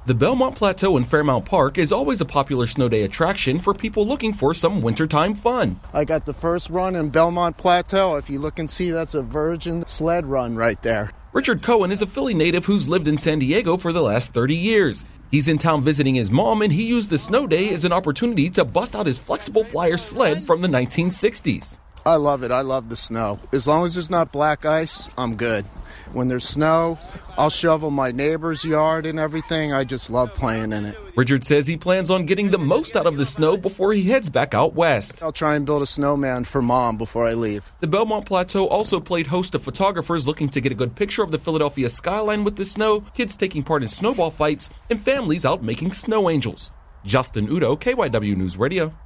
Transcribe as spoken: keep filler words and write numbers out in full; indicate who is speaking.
Speaker 1: The Belmont Plateau in Fairmount Park is always a popular snow day attraction for people looking for some wintertime fun.
Speaker 2: I got the first run in Belmont Plateau. If you look and see, that's a virgin sled run right there.
Speaker 1: Richard Cohen is a Philly native who's lived in San Diego for the last thirty years. He's in town visiting his mom, and he used the snow day as an opportunity to bust out his flexible flyer sled from the nineteen sixties.
Speaker 2: I love it. I love the snow. As long as there's not black ice, I'm good. When there's snow, I'll shovel my neighbor's yard and everything. I just love playing in it.
Speaker 1: Richard says he plans on getting the most out of the snow before he heads back out west.
Speaker 2: I'll try and build a snowman for Mom before I leave.
Speaker 1: The Belmont Plateau also played host to photographers looking to get a good picture of the Philadelphia skyline with the snow, kids taking part in snowball fights, and families out making snow angels. Justin Udo, K Y W News Radio.